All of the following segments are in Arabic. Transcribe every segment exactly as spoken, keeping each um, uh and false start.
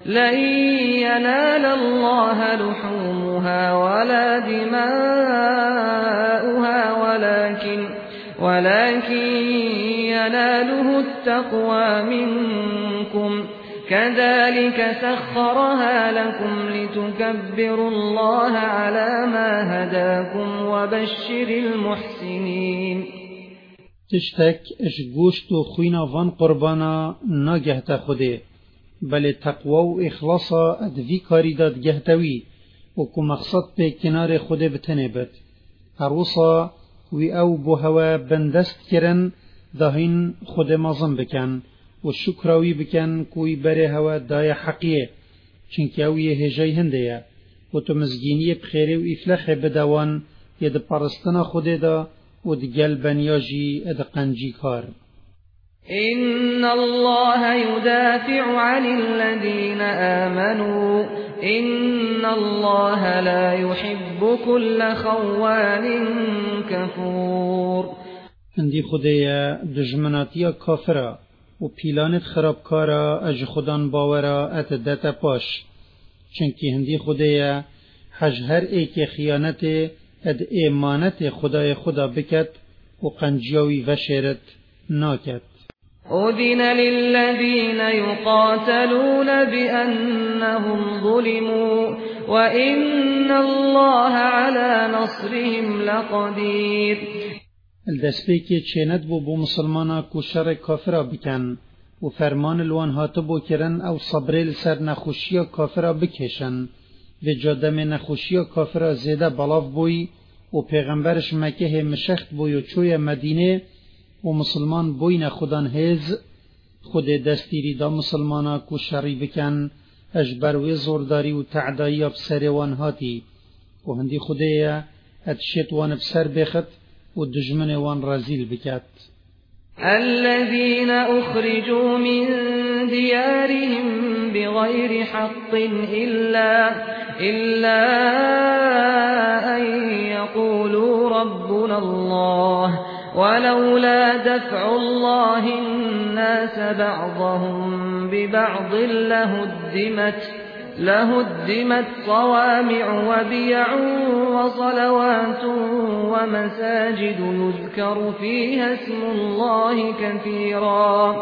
لن ينال الله لحومها ولا دماؤها ولكن ولكن يناله التقوى منكم كذلك سخرها لكم لتكبروا الله على ما هداكم وبشر المحسنين. تشتك اش گوشت و خوینا وان قربانا ناگهتا خوده بل تقوى و اخلاصا ادوی کاری داد گهتوی و کو مقصد به کنار خوده بتنه بد هروسا وی او بو هوا بندست کرن داهین خود مازم بکن و شکراوی بکن کوی بره هوا دای حقیه چنکه اوی هجای هنده و تو مزگینی بخیره و افلح بدوان ید پرستنا خوده دا و دگل بنیاجی اد قنجی کار. إن الله يدافع عن الذين آمنوا إن الله لا يحب كل خوان كفور. هندی خدایا دجمناتیا کافرا و پیلانت خرابکارا اج خودان باورا ات دتا پاش چنکی هندی خدایا حج هر ایک خیانت اد ایمانت خدای خدا بکت و قنجیاوی وشرت ناکت. أذن للذين يقاتلون بأنهم ظلموا وإن الله على نصرهم لقدير. الدسپیکی چیند بو بو مسلمانا کو شر کافرا بکن و فرمان الوان هاتبو کرن او صبریل سر نخوشیا کافرا بکشن و جادم نخوشیا کافرا زیده بلاف بوی و پیغمبرش مکه مشخت بوی و چوی مدینه و مسلمان بوین خودان هز خود دستیری دا مسلمانا کو شری بکن اجبر و زورداری و تعدایی بسر وان هاتی و هندی خودیا ادشت وان بسر بخت و دجمن وان رازیل بکت. الذين أخرجوا من ديارهم بغير حق إلا إلا أن يقولوا ربنا الله ولولا دفع الله الناس بعضهم ببعض لهدمت لهدمت صوامع وبيع وصلوات ومساجد يذكر فيها اسم الله كثيرا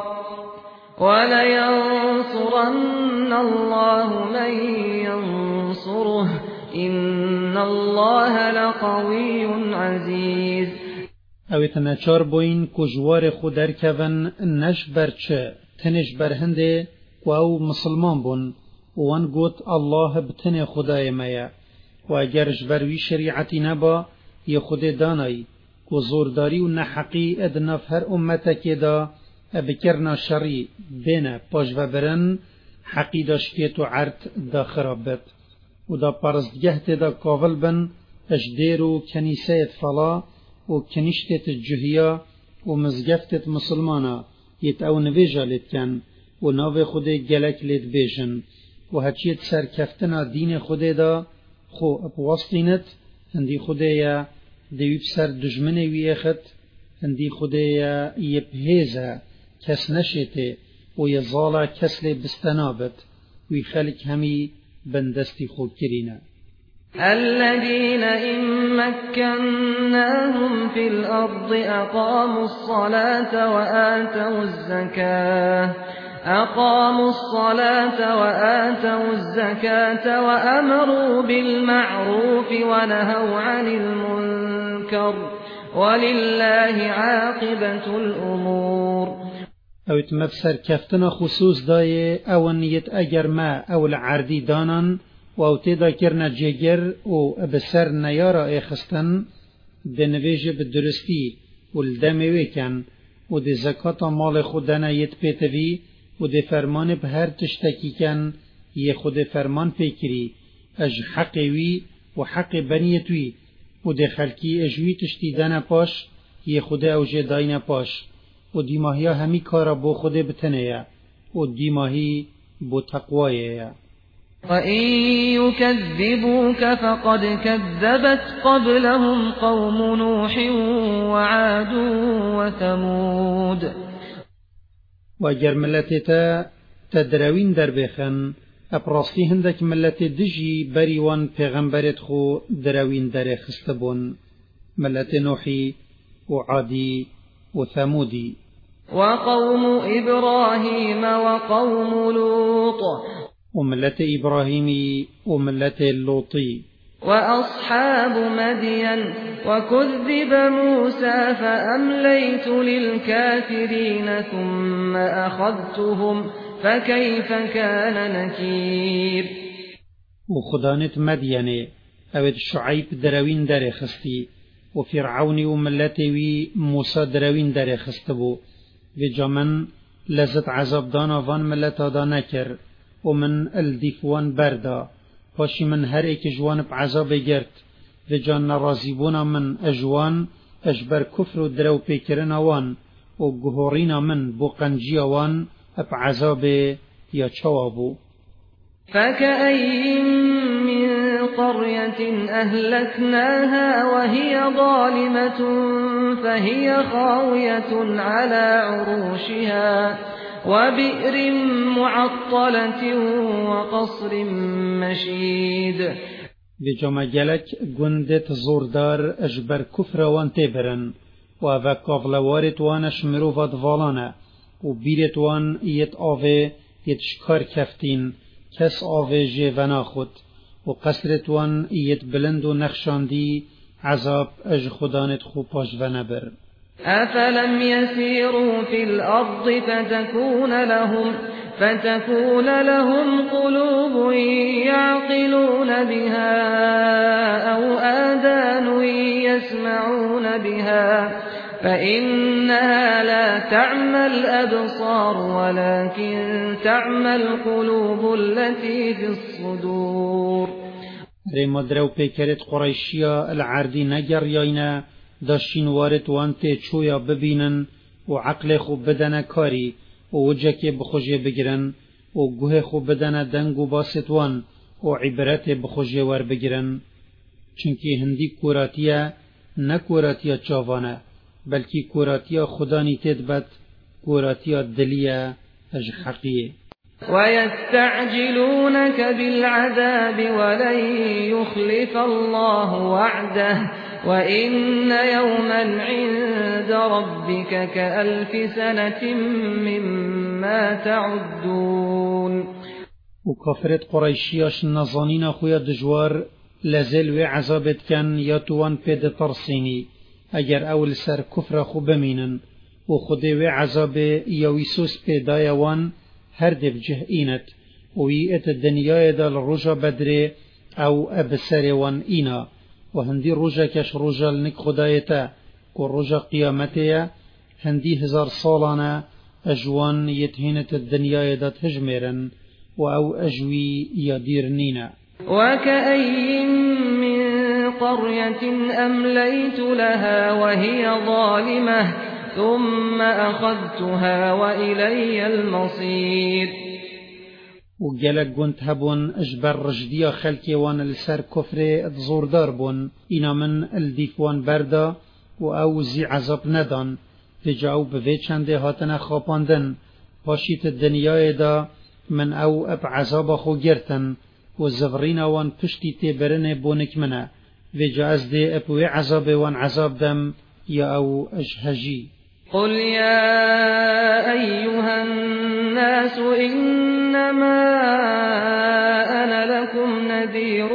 ولينصرن الله من ينصره إن الله لقوي عزيز. اویت نچار بوین کجوار خود درکون نش برچه تنش برهنده و او مسلمان بون وان گوت الله بتن خدای میا و اگر جبروی شریعتی نبا ی خود دانای کو زورداری و نحقی ادناف هر امتک دا ابکرنا شری بین پاش و برن حقی داشکیت و عرد دا خرابت و دا پرستگهت دا کاول بن اجدیر و کنیسیت فلا و کنیشتت جهیا و مزگفتت مسلمانا یت او نویجا لیت کن و ناو خود گلک لیت بیجن و هچیت سرکفتنا دین خود دا خو اپواستینت هندی خودیا دیویب سر دجمنه ویخت هندی خودیا یبهیزه کس نشیته و یزالا کس لی بستنابت وی خلق همی بندستی خود کرینه. الذين إن مكناهم في الأرض أقاموا الصلاة وآتوا الزكاة أقاموا الصلاة وآتوا الزكاة وأمروا بالمعروف ونهوا عن المنكر ولله عاقبة الأمور. او تمبسر كفتنا خصوص داي او نيت اگر ما او العردي دانان و او تیدا کرنا جگر و بسر نیارا ایخستن ده نویجه بدرستی و الدموی کن و ده زکات مال خودنا یت پیتوی و ده فرمان به هر تشتکی کن یه خود فرمان پیکری اج حقوی و حق بنیتوی و ده خلکی اجوی تشتیدن پاش یه خود اوجه داین پاش و دیماهی همی کارا بو خود بتنه و دیماهی بو تقوایه. وَإِن يُكَذِّبُوكَ فَقَدْ كَذَّبَتْ قَبْلَهُمْ قَوْمُ نُوحٍ وَعَادٌ وَثَمُودَ. و اگر ملتتا تدروین در بخن اپراستی هندک ملت دجی بریوان پیغمبرت خو دروین در خستبون ملت نوحی وعادي وثمودي وقوم إبراهيم وقوم لوط وملة إبراهيم وملة اللوطي وأصحاب مدين وكذب موسى فأمليت للكافرين ثم أخذتهم فكيف كان نكير وخدانت مدين أود شعيب دروين در خستي وفرعون وملتي موسى دروين در خستبو وجمن لزت عذاب دانا وان ملتا دا نكر ومن الديفوان بردا پاشی من هر ایک جوان بعذاب گرد و جان نرازیبونا من اجوان اجبر کفر و درو پیکرن وان و گهورین من بو قنجی وان بعذاب یا چوابو فكأين من قرية أهلكناها وهي ظالمة فهي خاوية على عروشها وبئر معطلة وقصر مشيد بجمع جلك گندت زوردار اجبر كفر وان تبرن و اوه کافلوارت وان شمرو و دوالانا و بیرت وان یت آوه یت شکار کفتین کس آوه جیونا خود و قصرت وان یت بلند و نخشاندی عذاب اج خدانت خو پاش و نبر أفلم يسيروا في الأرض فتكون لهم فتكون لهم قلوب يعقلون بها أو آذان يسمعون بها فإنها لا تعمى الأبصار ولكن تعمى القلوب التي في الصدور ريما درو بيكرت قريشيا العردي نجر ياينا داشين وارد وانت چويا ببينن وعقل خو بدن كاري ووجهك بخوجه بگرن وگوه خو بدن دنگو باستوان وعبرت بخوجه ور بگرن چنكي هندي كوراتيا نكوراتيا چاوانا بلكي كوراتيا خداني تدبت كوراتيا دليا اج حقية ويستعجلونك بالعذاب ولن يخلف الله وعده وإن يوما عند ربك كألف سنة مما تعدون وكفرت قريشياش نظانين أخويا دجوار لازل وعذابت كان ياتوان بيد ترسيني اگر اول سر كفر خو بمينن وخده وعذاب يويسوس بيدايا وان هر دف جه ويئت الدنيا دال رجا بدري او ابسر وان اينا وهندي رجا كش رجا لنك خدايتا كو رجا قيامتيا هندي هزار صالانا اجوان يتهنت الدنيا دا تهجمرن واو اجوي يدير نينا وكأين من قرية أمليت لها وهي ظالمة ثم أخذتها وإلي المصير وجلك قنت هبون اجبر رجديا خلقي وان السر كفر اتزور داربون انا من الديفوان بردا و او زي عذاب ندان تجاو بوي چنده هاتنا خاپاندن پاشیت الدنيا دا من او اب عذاب خو گرتن و زفرين وان پشتی تبرن بونك منا وجا از دي ابوي عذاب وان عذاب دم يا او اجهجي قل يا أيها الناس إنما أنا لكم نذير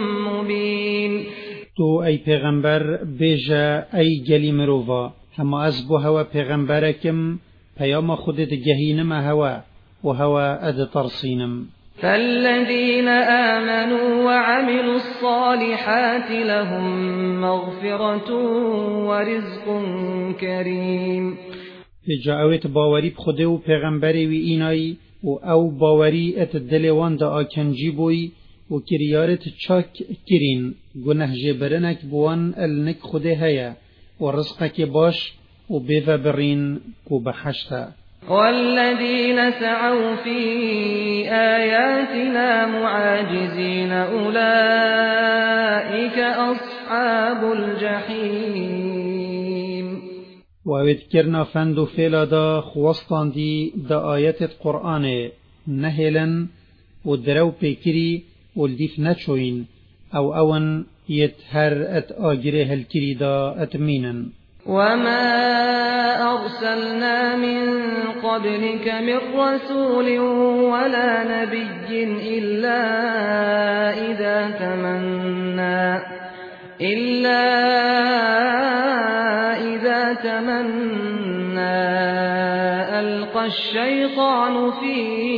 مبين تو أي پیغمبر بيجا أي جلي مروفا هما أزبو هوا پیغمبركم پیام خودت جهينم هوا وهوا أد ترصينم فالذين آمنوا وعملوا الصالحات لهم مغفرة ورزق كريم جاءوت باوري بخده و پیغمبری و اینای و او باوري ات دلوان دا آکنجی بوی و کریارت چاک کرین گنه جبرنک بوان النک خده هیا و رزقك باش و بیو برین کو بحشتا والذين سعوا في آياتنا معاجزين أولئك أصحاب الجحيم وذكرنا فندو فيلا دا خوستان دي دا آيات القرآن نهلا و درو پیکری و الدیف نچوین او اون يت هر ات آجره هالكري دا اتمينا. وما أرسلنا من قبلك من رسول ولا نبي إلا إذا تمنى إلا إذا تمنى ألقى الشيطان في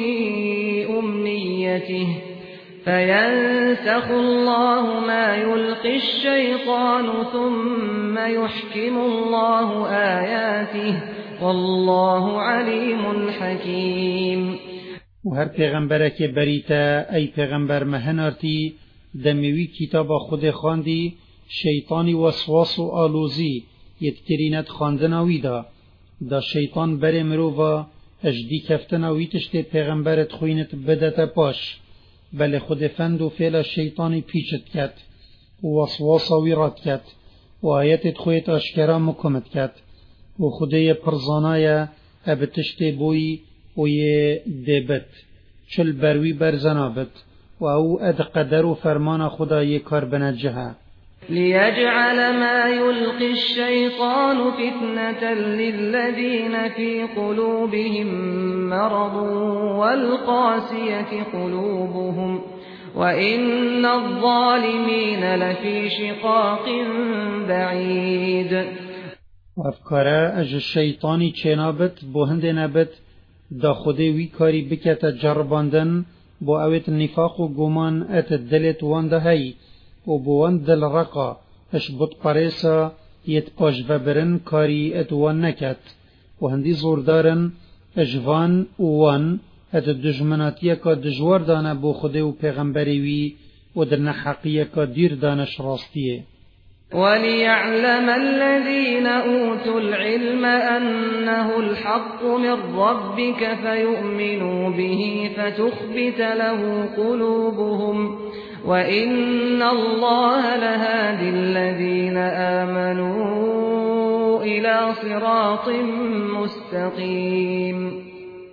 أمنيته فينسخ الله ما يلقي الشيطان ثم يحكم الله آياته والله عليم حكيم. و هر پیغمبر که بریتا ای پیغمبر مهنارتی دمیوی کتاب خود خواندی شیطانی وسواس و آلوزی یتکرینت خواندناوی دا دا شیطان بر مروفا اجدی کفتناوی تشت پیغمبرت خوینت بدت پاش بل خود فند و فعل شیطانی پیچت کت و وسواسا ویرات کت و آیتت خویت اشکرا مکمت کت و خودی پرزانای ابتشت بوی و یه دبت چل بروی برزنابت و او اد قدر و فرمان خدای کار بنجه ليجعل ما يلقي الشيطان فتنة للذين في قلوبهم مرض والقاسية قلوبهم وإن الظالمين لفي شقاق بعيد. وافکاره اج الشیطانی چنابت بوهند نبت دا خودی وی کاری بکت جرباندن با اوت نفاق و گمان ات دلت وانده هی و بوان دل رقا اش بط پریسا یت پاش وبرن کاری ات وان نکت و هندی زوردارن اجوان وان ات دجمناتیه که دجوار دانه بو خودی و پیغمبری وی و در نحقیه که دیر دانش راستیه. وليعلم الذين أوتوا العلم أنه الحق من ربك فيؤمنوا به فتخبت له قلوبهم وإن الله لهادي الذين آمنوا إلى صراط مستقيم.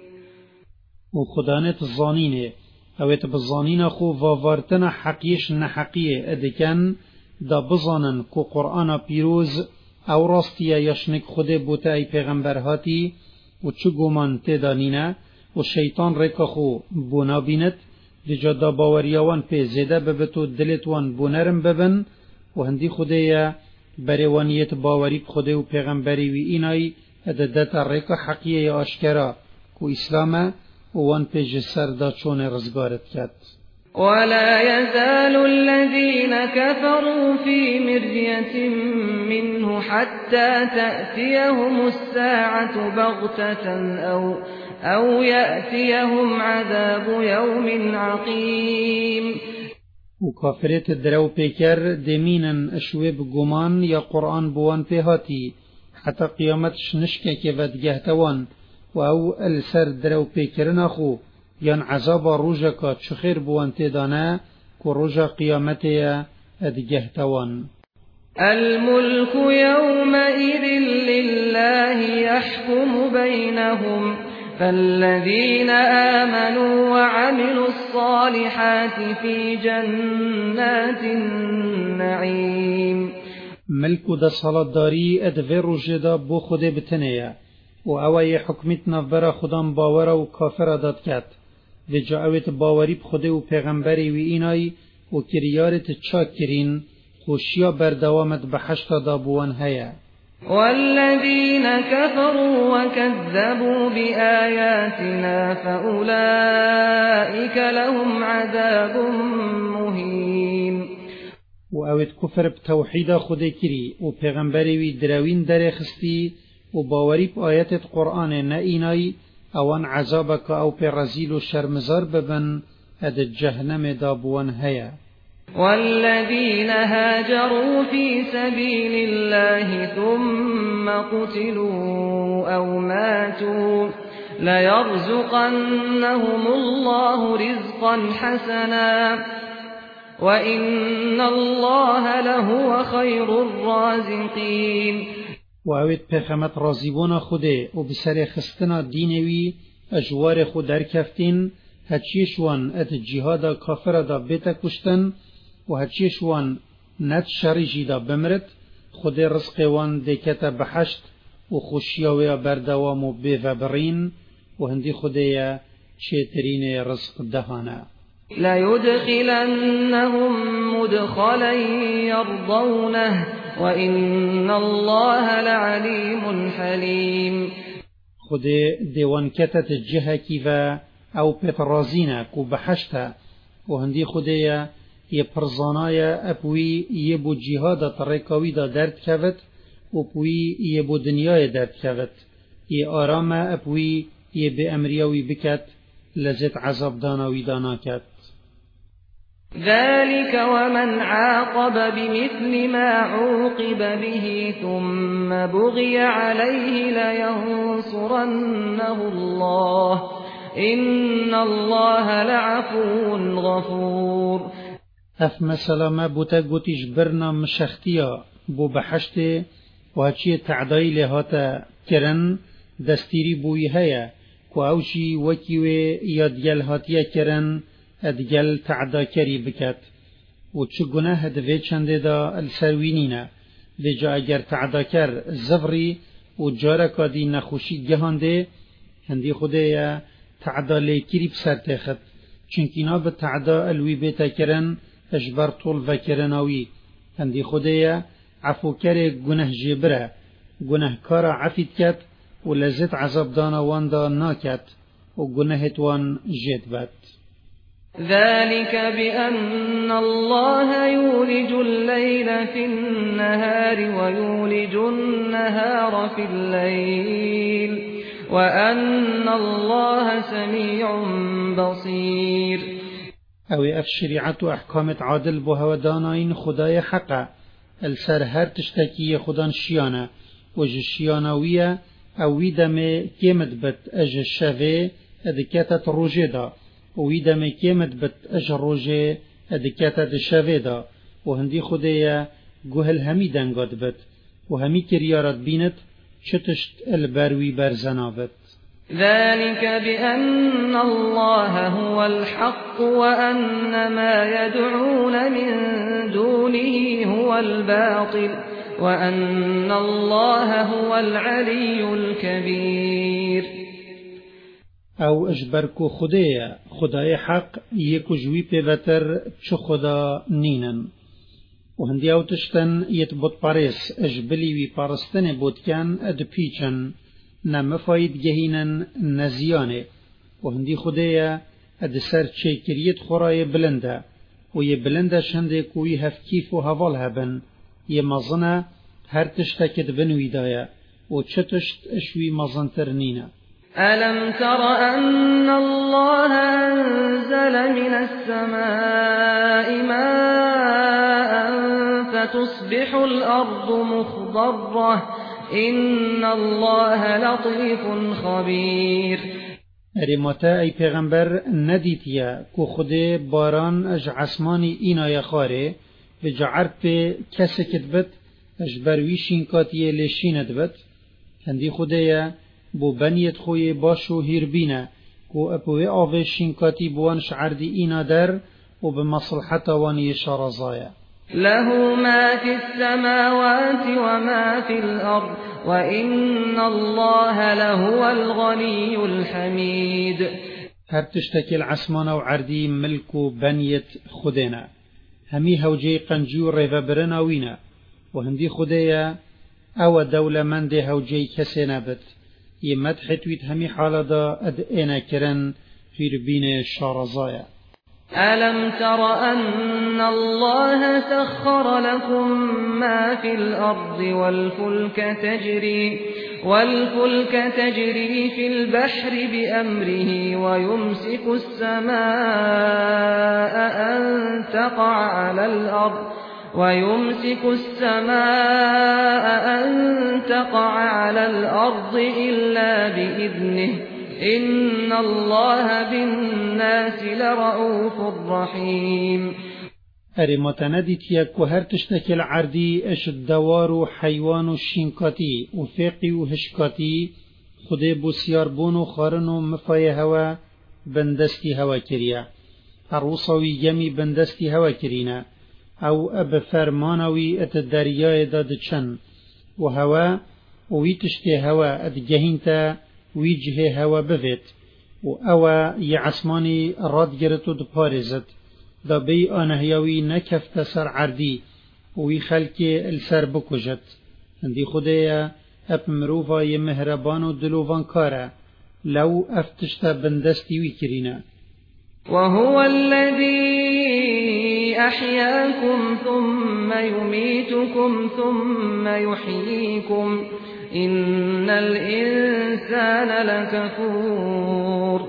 وخدانت الظانين اوت بالظانين خو ووارتنا حقيش نحقية ادكن دا بزانن کو قرآن پیروز او راستیه یشنک خود بوته ای پیغمبر هاتی و چو گمان تدانینه و شیطان رکا خو بونا بیند لجا دا باوریاوان پی زیده ببتو دلتوان بونرم ببن و هندی خوده بریوانیت باوری خوده و پیغمبری وی اینای اددت رکا حقیه آشکرا کو اسلامه و وان پی جسر دا چون رزگارت کد. ولا يزال الذين كفروا في مرية منه حتى تأتيهم الساعة بغتة أو, أو يأتيهم عذاب يوم عقيم. وكافرت الدرو بيكر دمينا اشوي بگمان يا قرآن بوان بهاتي حتى قيامت شنشكا كفت جهتوان و او السر درو بيكر ناخو یان عذاب روزا که چخیر بوانته دانه که روزا قیامته ادگه توان. الملك يومئذ لله يحكم بينهم فالذين آمنوا وعملوا الصالحات في جنات النعيم. ملك دا صلاة داری ادوه روزه دا بو خود بتنه و اوه حکمتنا برا خودم باور و کافر داد کد و جاوت باوری بخوده و پیغمبری و اینای و کریارت چاکرین خوشیا بردوامت بحشت دابوان هیا. والذین كفروا وكذبوا بآياتنا فأولئك لهم عذاب مهین. و اوت کفر بتوحید خود کری و پیغمبری و دروین در خستی و باوری په آیات قرآن نه اینای اوان عذابک او په رزیل و شرمزار ببن اد جهنم دابوان هیا. والذین هاجروا في سبيل الله ثم قتلوا او ماتوا ليرزقنهم الله رزقا حسنا وإن الله لهو خير الرازقين. و اوید پیغمت رازیبون خوده و بسر خستنا دینوی اجوار خود در کفتین هچیشوان ات جهادا کافر دا بیتا کشتن و هچیشوان نت شریجی دا بمرد خود رزق وان دیکتا بحشت و خوشیاویا بردوام و بیوبرین و هندی خودیا چیترین رزق دهانا لا يدخلنهم مدخلا يرضونه وإن الله لعليم حليم خود دیوان کتت جهه کیوا او پترازینا کو بحشتا و هندی خودیا یه پرزانای اپوی یه بو جهاد ترکاوی دا درد کود و پوی یه بو دنیای درد کود یه آرام اپوی یه به امریوی بکت لذت عذاب داناوی دانا کد ذلك ومن عاقب بمثل ما عوقب به ثم بغي عليه لينصرنه الله إن الله لعفو غفور اف مثلا ما بوتا گوتیش برنا مشختیا بو بحشت و هچی تعدای لهاتا کرن دستیری بوی هیا کو اوشی وکیوی یادگل هاتیا کرن ادگل تعدا کری بکت و چو گناه دوی چنده دا السروینینا و جا اگر تعدا کر زفری و جارکا دی نخوشی گهانده هندی خوده تعدا لیکری بسر تخت چونکینا به تعدا الوی بیتا کرن اجبر طول و کرناوی هندی خوده عفو کر گناه جبره گناه کارا عفید کت و لذت عذاب دانا واندا ناکت و گناهت وان جد بد ذلك بأن الله يولج الليل في النهار ويولج النهار في الليل وأن الله سميع بصير او اف شریعت و احکامت عادل بو هوداناین خدای حقا السر هر تشتکی خدان شیانه و جشیانویه او ویدم کمت بت اج شوه ادکتت روژه دا و ویدم کمت بت اج روژه ادکتت شوه دا و هندی خدای گوهل همی دنگاد بت و همی کریارت بیند چتشت البروی برزنابت ذلك بأن الله هو الحق وأن ما يدعون من دونه هو الباطل وأن الله هو العلي الكبير او اجبركو خدايا خداي حق يكو جوي بيوتر چو خدا نينن و هندي او تشتن يتبط باريس اجبلي وي بارستن بودكان اد پیچن نمفاید گهینن نزیانه و هندی خدایا اد سر چیکریت خورای بلنده و یه بلنده شنده کوی هفکیف و حوال هبن یه مزنه هر تشتکت بنوی دایا و چتشت اشوی مزنتر نینه ألم تر أن الله أنزل من السماء ماء فتصبح الأرض مخضرة إن الله لطيف خبير ارمتا ای پیغمبر ندیتیا کو خود باران اج عسمانی اینا یخاره و جعرد پی کسکت بد اج بروی شینکاتی لشیند بد هندی خودیا بو بنیت خوی باشو هیربینه کو اپوی آوه شینکاتی بوان شعردی اینا در و بمصلحت وانی شارزایا له ما في السماوات وما في الأرض وإن الله لهو الغني الحميد هر تشتكي العسمان و عردي ملك بنيت خدنا همي هوجي قنجو ريفبرنا وينا وهندي خديا او دولة من دي هوجي كسنابت يمدحت ويت همي حالة دا اد انا كرن في ربين شارزايا ألم تر أن الله سخر لكم ما في الأرض والفلك تجري والفلك تجري في البحر بأمره ويمسك السماء أن تقع على الأرض ويمسك السماء أن تقع على الأرض إلا بإذنه إن الله بالناس لرؤوف رحيم ارمتندت يكو هر تشتكي العردي اش الدوار و حيوان و شنكاتي و فيقي و هشكاتي خده بسيار بون و خارن و مفايا هوا بندستی هوا کریه عروسوی گمی بندستی هوا کرینه او اب فرمانوی ات دریای داد چن و هوا وی تشتی هوا ات گهینتا وی جه هوا بفت و او یعصمانی راد گرتو دپارزت دا بی آنهیاوی نکفت سر عردی وی خلق السر بکجت هندی خودیا اپ مروفا ی مهربان و دلوان کاره لو افتشت بندستی وی کرینه وهو الذي أحياكم ثم يميتكم ثم يحييكم إن الإنسان لكفور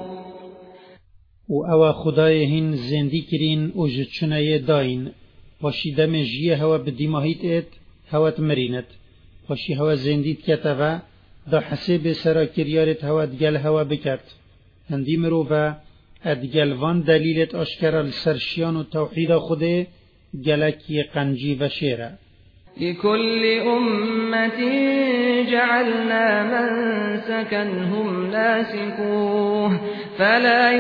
و او خدایهن زندی کرین و جتشنه داین پاشی دم جیه هوا بدیماهیت ایت هوات مرینت پاشی هوا زندیت کتوا دا حساب سرا کریارت هوا دگل هوا بکت هندی مروفا ادگلوان دلیلت اشکرا لسرشیان و توحید خوده گلکی قنجی و شیره لكل أمة جعلنا منسكا هم ناسكوه فلا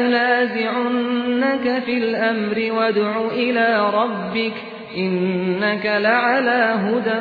ينازعنك في الأمر وادع إلى ربك إنك لعلى هدى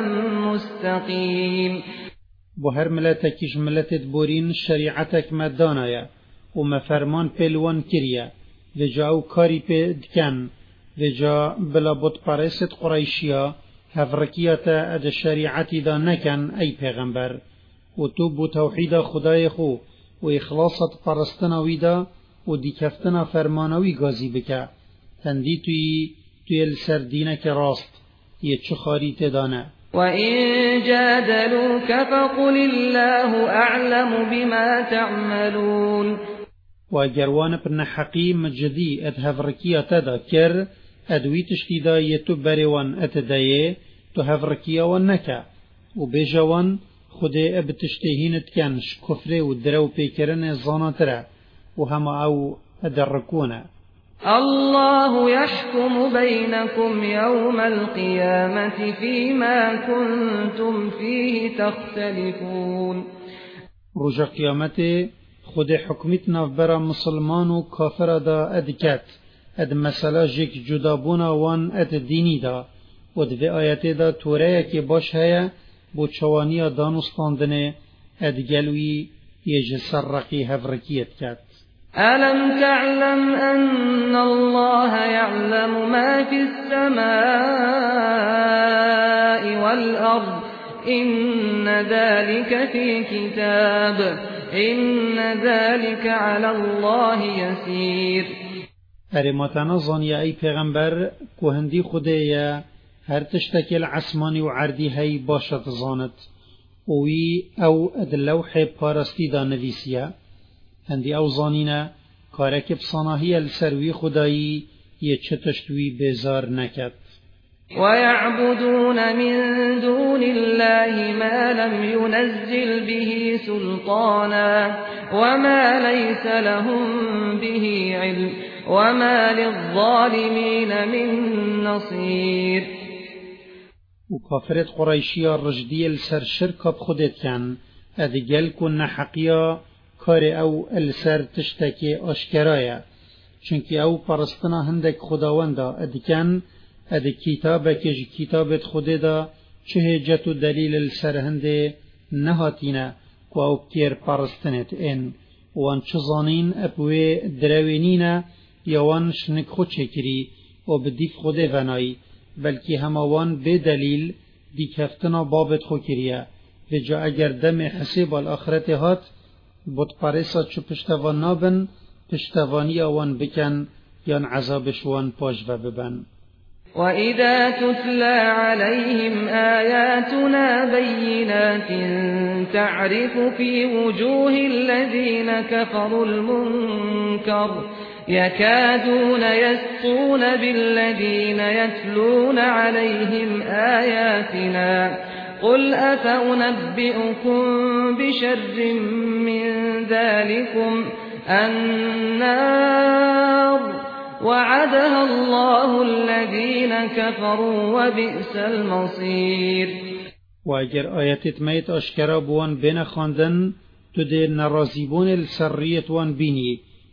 مستقيم بهر ملتكش ملتت بورين شريعتك مدانايا وما فرمان پلوان کریا و جاو کاری پی دکن و جا بلا بود پرست قریشیا هفرکیاتا اد شریعتی دا نکن ای پیغمبر و تو بو توحید خدای خو و اخلاصت پرستناوی دا و دیکفتنا فرماناوی گازی بکه تندی توی توی السر دینک راست یه چه خاریت دانه وَإِن جَادَلُوكَ فَقُلِ اللَّهُ أَعْلَمُ بِمَا تَعْمَلُونَ و اگروان پر نحقی مجدی ات هفرکیات دا کر ادوی تشتی دا یتو بریوان ات دایه تو هفرکیاوان نکا و بیجوان خود اب تشتیهینت کنش کفر و درو پیکرن زاناتره و هما او ادرکونه الله يحكم بينكم يوم القيامة فيما كنتم فيه تختلفون رجا قیامت خود حکمت نفبر مسلمان و کافر دا ادکت اد مسئله جک جدابونا وان اد دینی دا و دو آیت دا توره که باش هیا بو چوانی دانستاندنه اد گلوی یج سرقی هفرکیت کت ألم تعلم أن الله يعلم ما في السماء والأرض إن ذلك في كتاب إن ذلك على الله يسير ارمتنا ظنيا أي پیغمبر كهندي خدايا هر تشتكل عسماني وعردي هاي باشت ظانت وي أو اللوح بارستي دا نويسيا هندی او زانینا کارک بصناهی السروی خدایی یه چتشتوی بیزار نکد ويعبدون من دون الله ما لم ينزل به سلطانا وما ليس لهم به علم وما للظالمين من نصير وكافرت قريشية الرجدية السر شركة بخدت كان ادقل كن حقيا کار او السر تشتکی آشکرایا چونکی او پرستنا هندک خداوندا ادکن اد کتاب کج کتابت خود دا چه هجت و دلیل السر هنده نهاتینا کو او کیر پرستنت این وان چه زانین اپوی دروینینا یا وان شنک خود چکری و بدیف خود ونایی بلکی هموان به دلیل دیکفتنا بابت خود کریا و جا اگر دم حسیب الاخرت هات بود پارسا چو پشتوان نابن پشتوانی آوان بکن یان عذابش وان پاش و ببن وَإِذَا تُتْلَى عَلَيْهِمْ آيَاتُنَا بَيِّنَاتٍ تَعْرِفُ فِي وُجُوهِ الَّذِينَ كَفَرُوا الْمُنكَرَ يَكَادُونَ يَسْطُونَ بِالَّذِينَ يَتْلُونَ عَلَيْهِمْ آيَاتِنَا قُلْ أَفَأُنَبِّئُكُم بِشَرٍّ مِّن ذَلِكُمْ النَّارُ وَعَدَهَا اللَّهُ الَّذِينَ كَفَرُوا وَبِئْسَ الْمَصِيرُ و اگر آیتت میت اشکرا بوان بین خواندن تو ده نرازیبون السریت وان بینی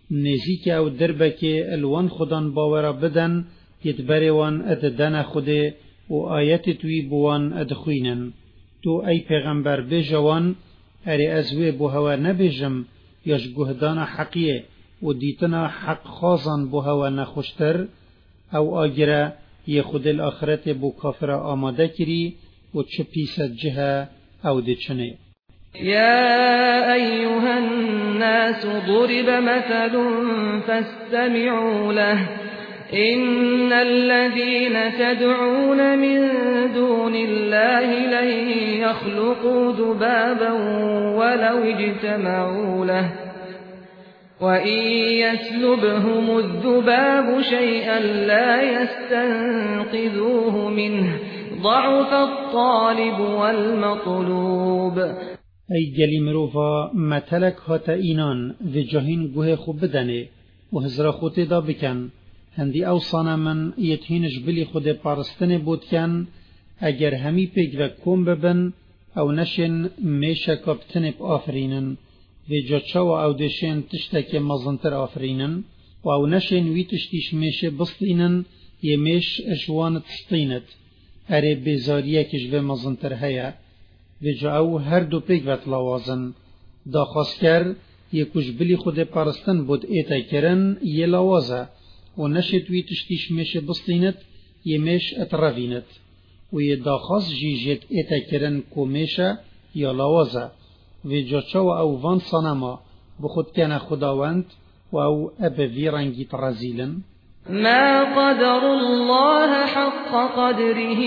نزیک او دربک الوان خودان باورا بدن یتبروان اددن خوده و آیت توی بوان ادخوینن. تو ای پیغمبر بجوان اری ازوی بو هوا نبیجم یاش گهدان حقیه و دیتنا حق خازان بو هوا نخوشتر او آگره یه خود الاخرت بو کافر آماده کری و چه پیست جه او دی چنه. يا أيها الناس ضرب مثل فاستمعوا له إن الذين تدعون من دون الله لن يخلقوا ذبابا ولو اجتمعوا له وإن يسلبهم الذباب شيئا لا يستنقذوه منه ضعف الطالب والمطلوب. ای گلی مروفا متلک هات اینان و جاهین گوه خوب بدنه و هزرا خوته دا بکن هندی او صانا من یتهینش بلی خود پارستن بود کن اگر همی پیگ و کم ببن او نشن میشه کابتن با آفرینن و جا چاو او دشن تشتک مزنتر آفرینن و او نشن وی تشتیش میشه بسطینن یه میش اشوان تسطینت اره بیزاریه کش و مزنتر هیا و جا او هر دو پیگ و تلاوازن دا خواست کر یه کش بلی خود پارستن بود ایتا کرن یه لاوازه و نشد وی تشتیش میشه بسطینت یه میش اتروینت و یه داخواست جیجت ایتا کرن کو میشه یا لاوازه و جاچا و او وان صنما بخود کن خداوند و او ابوی رنگی ترزیلن. ما قدر الله حق قدره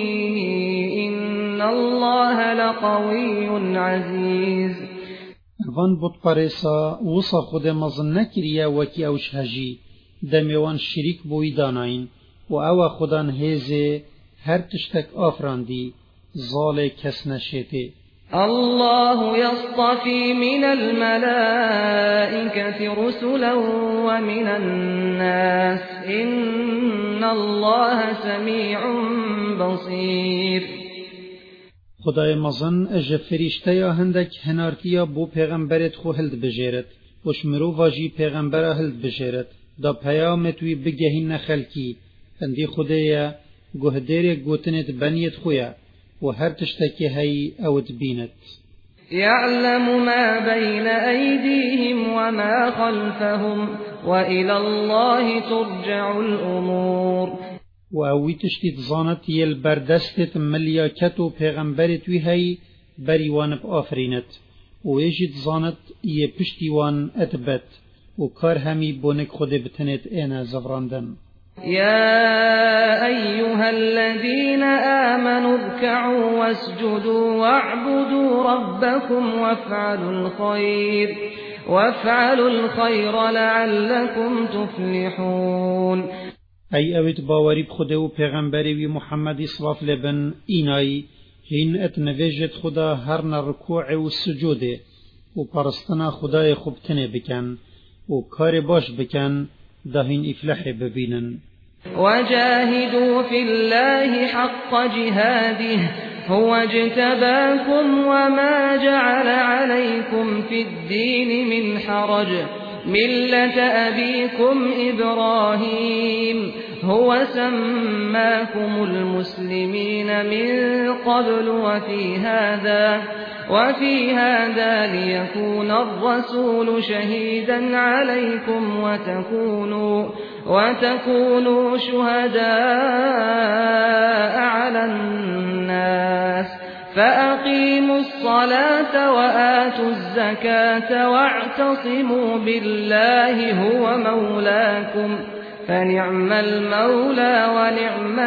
إن الله لقوي عزيز. وان بود پاریسا وصا خود مزن نکریا وکی اوش هجی دمیوان شریک بوی داناین و او خودان هیزه هر تشتک آفراندی ظال کس نشیته. الله يصطفي من الملائكة رسلا ومن الناس إن الله سميع بصير. خدای مزن اجه فرشته یا هندک هنارتیا بو پیغمبرت خو هلد بجیرت وش مرو واجی پیغمبر هلد بجیرت دا پیامتوی بگهین نخلکی اندی خدایا گهدیر گوتنت بنیت خویا و هر تشتکی هی اوت بینت. يعلم ما بين أيديهم وما خلفهم وإلى الله ترجع الأمور. و اوی تشتید زانت یل بردستت ملیاکتو پیغمبرتوی هی بریوان بآفرینت و ایجید زانت یه پشتیوان اتبت و کار همی بونک خود بتنت اینا زفراندن. يا أيها الذين آمنوا اركعوا واسجدوا واعبدوا ربكم وافعلوا الخير وافعلوا الخير لعلكم تفلحون. ای اوید باوری بخوده و پیغمبری وی محمدی صلاف لبن اینای هین اتنویجت خدا هر نرکوع و سجوده و پرستنا خدای خوبتنه بکن و کار باش بکن دهین افلح ببینن. وجاهدوا في الله حق جهاده هو اجتباكم وما جعل عليكم في الدين من حرج ملة أبيكم إبراهيم هو سماكم المسلمين من قبل وفي هذا وفي هذا ليكون الرسول شهيدا عليكم وتكونوا وتكونوا شهداء على الناس فأقيموا الصلاة وآتوا الزكاة واعتصموا بالله هو مولاكم فنعم المولى ونعم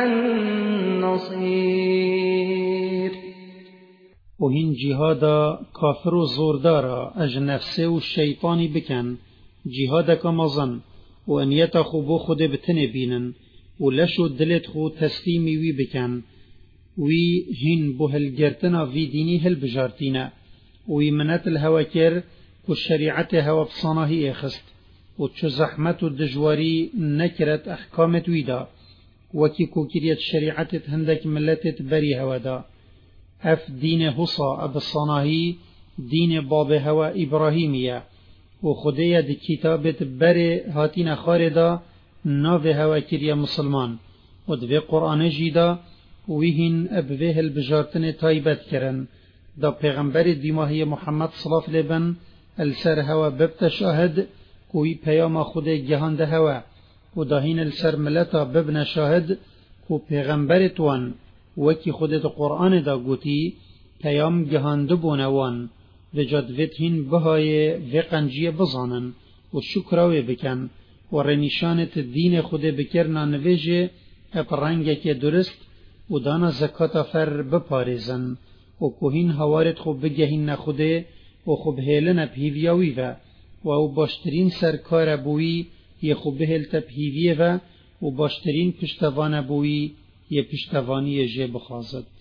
النصير. و هین جهادا کافر و زوردارا اج نفسه و شیطانی بکن جهادا کمازن و انیتا خوبو خود بتنه بینن و لشو دلت خو تسلیمی وی بکن وی هین بو هلگرتنا وی دینی هل بجارتینا وی منت الهوا کر و شریعت هوا بصاناهی اخست و چو زحمت و دجواری نکرت احکامت ویدا وکی کوکریت شریعتت هندک ملتت بری هوا دا اف دین حصا اب الصناهی دین باب هوا ابراهیمیه و خدای دی کتابت بره هاتین خاردا ناوه هوا کریا مسلمان و دوی قرآن جیدا ویهن ابوه البجارتن تایبت کرن دا پیغمبر دیماهی محمد صلی اللہ علیہ وسلم السر هوا ببت شاهد کوی پیام خود گهانده هوا و داهین السر ملتا ببن شاهد کو پیغمبر توان وکی خودت قرآن دا گوتی پیام گهانده بونوان و جدویت هین بهای وقنجی بزانن و شکراوی بکن و رنیشانت دین خود بکرنا نویجه اپرنگه که درست و دانا زکاة فر بپارزن و کوهین هوارت خوب بگهین نخوده و خوب هیلن پیویاوی و و او باشترین سرکار بوی یه خوب هیل تپیویه و و باشترین پشتوان بوی یه پشتوانی جه بخوازد.